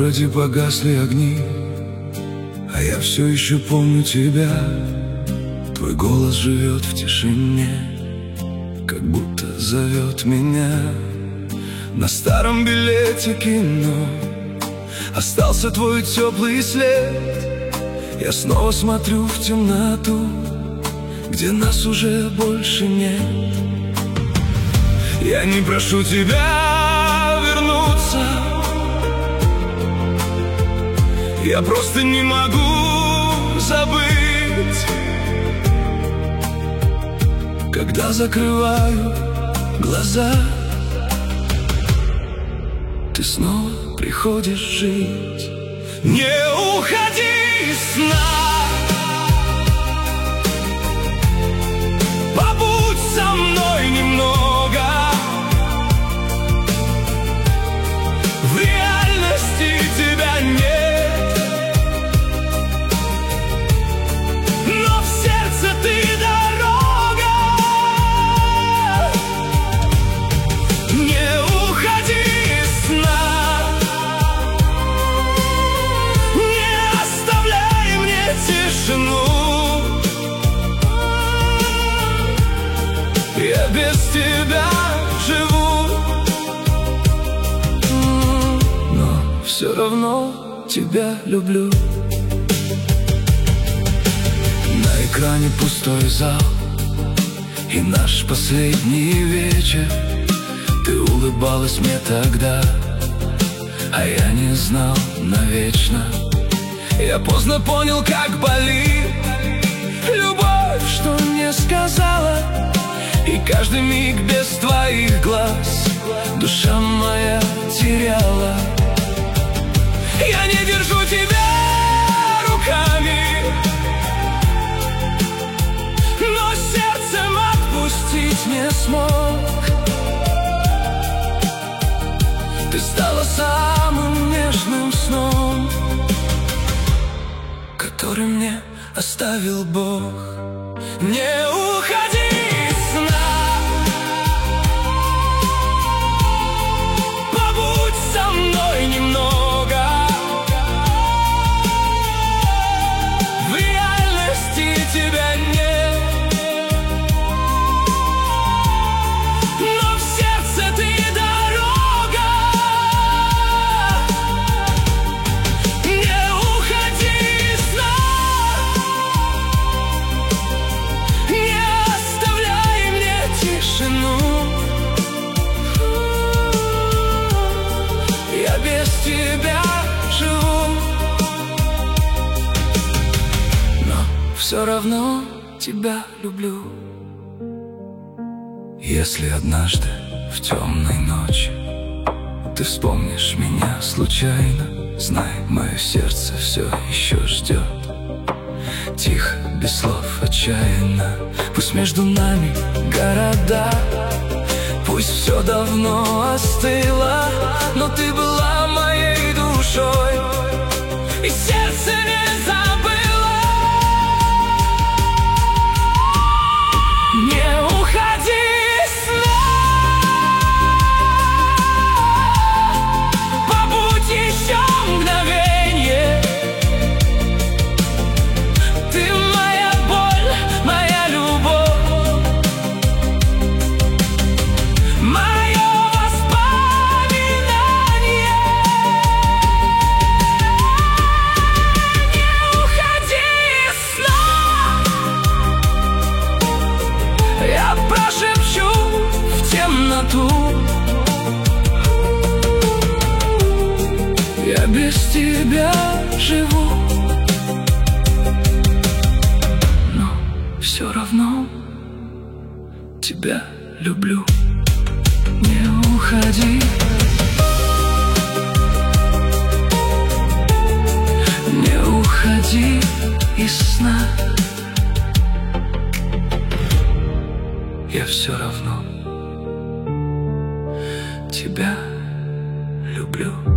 городе погасли огни, а я все еще помню тебя. Твой голос живет в тишине, как будто зовет меня. На старом билете кино остался твой теплый след. Я снова смотрю в темноту, где нас уже больше нет. Я не прошу тебя вернуться, я просто не могу забыть. Когда закрываю глаза, ты снова приходишь жить. Не уходи из сна, побудь со мной немного. В реальности тебя нет, но в сердце ты дорога. Не уходи из сна, не оставляй мне тишину. Я без тебя живу, но все равно тебя люблю. На экране пустой зал и наш последний вечер. Ты улыбалась мне тогда, а я не знал навечно. Я поздно понял, как болит любовь, что мне сказала. И каждый миг без твоих глаз душа моя теряла. Я не держу тебя руками, но сердцем отпустить не смог. Ты стала самым нежным сном, который мне оставил Бог. Не уходи из сна, побудь со мной немного. В реальности тебя нет, но в сердце ты дорога. Не уходи из сна, не оставляй мне тишину. Я без тебя живу, но все равно тебя люблю. Если однажды в темной ночи ты вспомнишь меня случайно, знай, мое сердце все еще ждет. Тихо, без слов, отчаянно. Пусть между нами города, пусть все давно остыло, но ты была моей душой, и сердце не забыло. Не уходи из сна, побудь еще мгновенье. Ты моя боль, моя любовь, мое воспоминание. Не уходи из сна, я прошепчу в темноту. Я без тебя живу, но все равно тебя люблю. Не уходи, не уходи из сна. Я все равно тебя люблю.